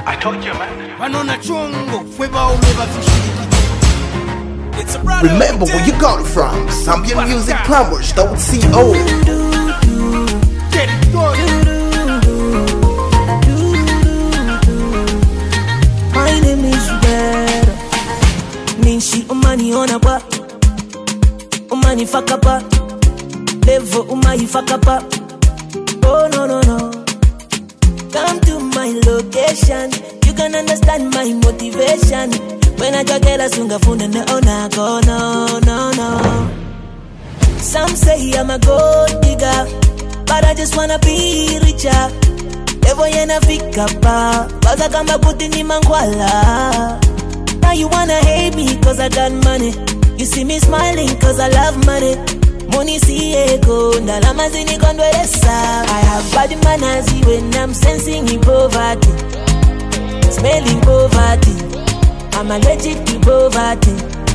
I told you, man. Remember where you got it from. Zambian Music Plumbers.co. My name is Rubero. Ninshi umani onapa, umani fakapa, levo umai fakapa. Oh no no no. Come to my location, you can understand my motivation. When I get a sunga phone and oh na go no no no. Some say I'm a gold digger, but I just wanna be richer. Evo yena fika pa, baza kama kuti ni mangwala. Now you wanna hate me cause I got money. You see me smiling cause I love money. Money see ego, ndalama zini kondwelesa. I have bad manners when I'm sensing in poverty, smelling poverty. I'm allergic to poverty.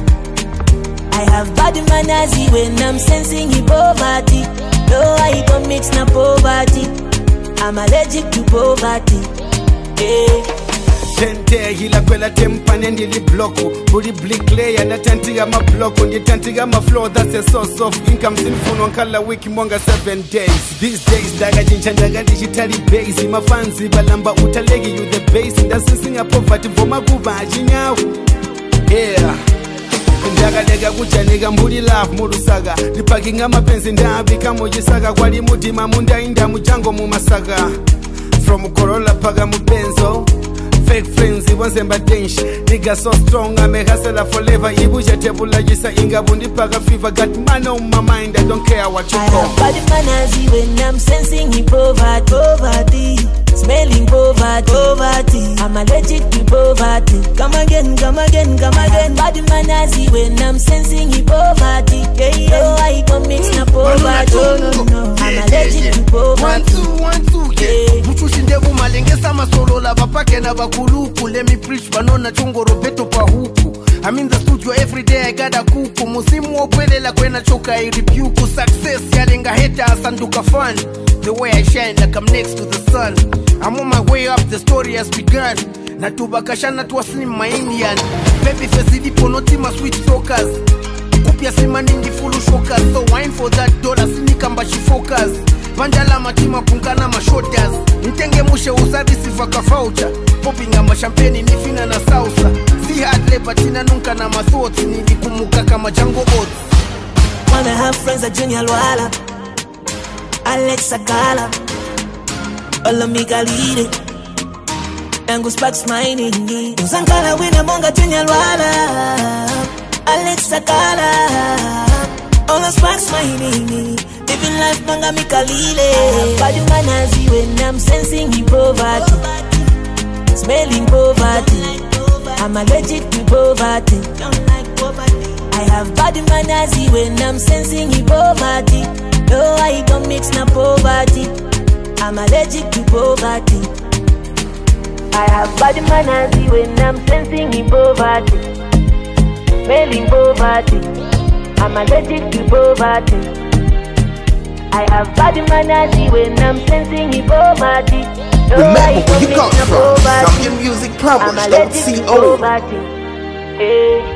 I have bad manners when I'm sensing in poverty. No, I don't mix na poverty. I'm allergic to poverty. Yeah. Tente hila kwela tempane ndili bloko. Buri blick layer na tantiga ma bloko. Ndi tantiga ma flow, that's a source of income. Sinfuno nkala wiki mwanga 7 days. These days daga jinchandaga digitally base. Mafanzi balamba utalegi you the base. Ndasinsinga poverty voma kuba ajinyawo. Yeah. Ndaga lega kucha nega mbuli love murusaga. Dipakinga mapenzi ndabika mojisaga. Kwali mutima munda inda mujango mumasaga. From Corolla paga mubenzo. Fake friends, it wasn't bad dench. Nigga so strong, I'm a hustler forever. Ibuja tebula jisa inga bundi paga fever. Got man on my mind, I don't care what you call. I have bad manners when I'm sensing in poverty, poverty. Smelling poverty, poverty. I'm allergic to poverty. Come again, come again, come again. Bad manners when I'm sensing in poverty. Yeah, yeah. No, I don't mix na poverty. No, no, no. I'm allergic to poverty. 1 2 yeah. Muchushi ndevu malengesa masolo la bapake na bakuluku. Let me preach banona chongo robeto pa huku. I'm in the studio every day, I got a kuku. Musimu opwele la kwena choka I rebuke. Success yalenga heta asanduka fun. The way I shine like I'm next to the sun. I'm on my way up, the story has begun. Natubakashana tuwaslim my Indian. Baby face ilipo noti ma sweet talkers. Kupia sima ningi fulu shockers. So wine for that dollar, sinikamba she focus. Vandala matima pungana ma shoulders. Nitenge mushe uzadi sifaka voucher. Popping ama champagne nifina na salsa. Si hard labor tina nunka na ma thoughts. Nilikumuka kama Django Oats. Wanna have friends at Junior Luala, Alex Agala, Olamika Lide, Angus Sparks mining. Usankala wina monga Junior Luala, Alex Agala, Ola Sparks mining. Living life manga mikalile. Bad manners when I'm sensing in poverty, smelling poverty. I'm allergic to poverty. I have bad manners when I'm sensing in poverty. No, I don't mix na poverty. I'm allergic to poverty. I have bad manners when I'm sensing in poverty, smelling poverty. I'm allergic to poverty. I have bad manners when I'm sensing in poverty. No, Remember where you got it from. Zambian Music I'm allergic to Plumbers.co. poverty. Hey.